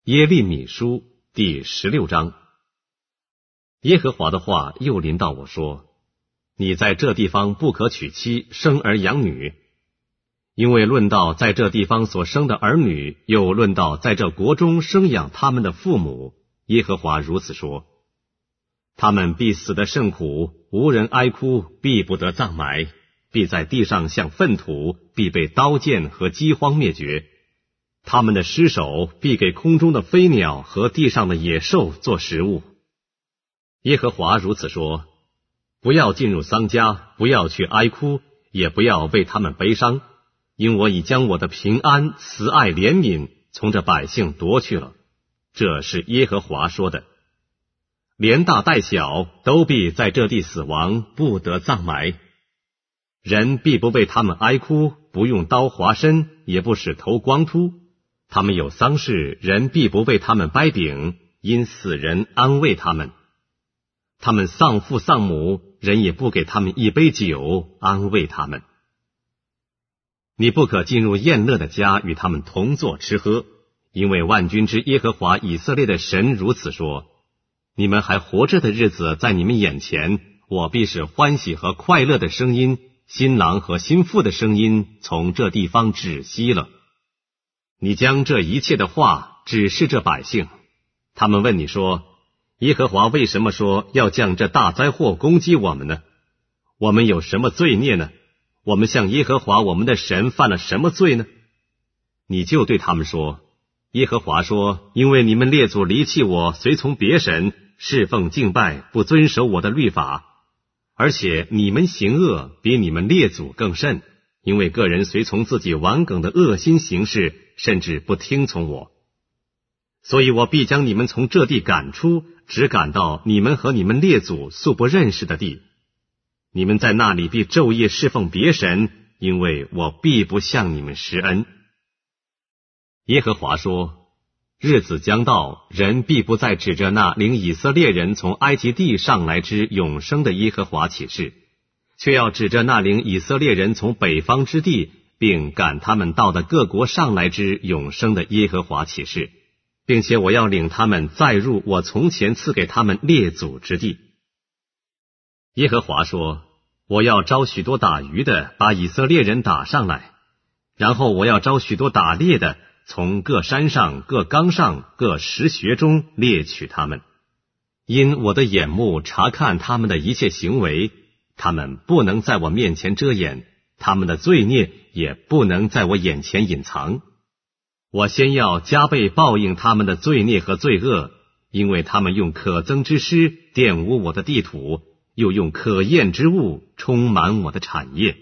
耶利米书第16章。耶和华的话又临到我说：你在这地方不可娶妻，生儿养女，因为论到在这地方所生的儿女，又论到在这国中生养他们的父母，耶和华如此说：他们必死得甚苦，无人哀哭，必不得葬埋，必在地上像粪土，必被刀剑和饥荒灭绝。他们的尸首必给空中的飞鸟和地上的野兽做食物。耶和华如此说：不要进入丧家，不要去哀哭，也不要为他们悲伤，因我已将我的平安、慈爱、怜悯从这百姓夺去了。这是耶和华说的。连大带小都必在这地死亡，不得葬埋。人必不为他们哀哭，不用刀划身，也不使头光秃。他们有丧事，人必不为他们掰饼，因死人安慰他们。他们丧父丧母，人也不给他们一杯酒，安慰他们。你不可进入宴乐的家，与他们同坐吃喝，因为万军之耶和华以色列的神如此说：你们还活着的日子，在你们眼前，我必使欢喜和快乐的声音，新郎和新妇的声音从这地方止息了。你将这一切的话指示这百姓，他们问你说：耶和华为什么说要将这大灾祸攻击我们呢？我们有什么罪孽呢？我们向耶和华我们的神犯了什么罪呢？你就对他们说：耶和华说，因为你们列祖离弃我，随从别神，侍奉敬拜，不遵守我的律法，而且你们行恶比你们列祖更甚，因为个人随从自己顽梗的恶心行事，甚至不听从我。所以我必将你们从这地赶出，只赶到你们和你们列祖素不认识的地。你们在那里必昼夜侍奉别神，因为我必不向你们施恩。耶和华说：日子将到，人必不再指着那领以色列人从埃及地上来之永生的耶和华起誓，却要指着那领以色列人从北方之地，并赶他们到的各国上来之永生的耶和华起誓，并且我要领他们再入我从前赐给他们列祖之地。耶和华说：我要招许多打鱼的，把以色列人打上来，然后我要招许多打猎的，从各山上、各冈上、各石穴中猎取他们。因我的眼目察看他们的一切行为，他们不能在我面前遮掩，他们的罪孽也不能在我眼前隐藏。我先要加倍报应他们的罪孽和罪恶，因为他们用可憎之师玷污我的地土，又用可厌之物充满我的产业。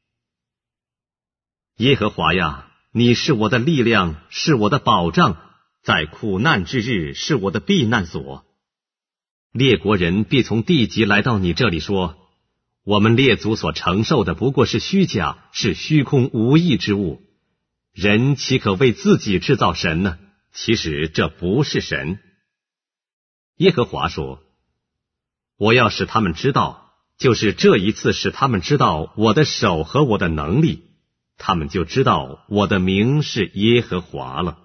耶和华呀，你是我的力量，是我的保障，在苦难之日是我的避难所。列国人必从地极来到你这里说：我们列祖所承受的不过是虚假，是虚空无益之物。人岂可为自己制造神呢？其实这不是神。耶和华说：我要使他们知道，就是这一次使他们知道我的手和我的能力，他们就知道我的名是耶和华了。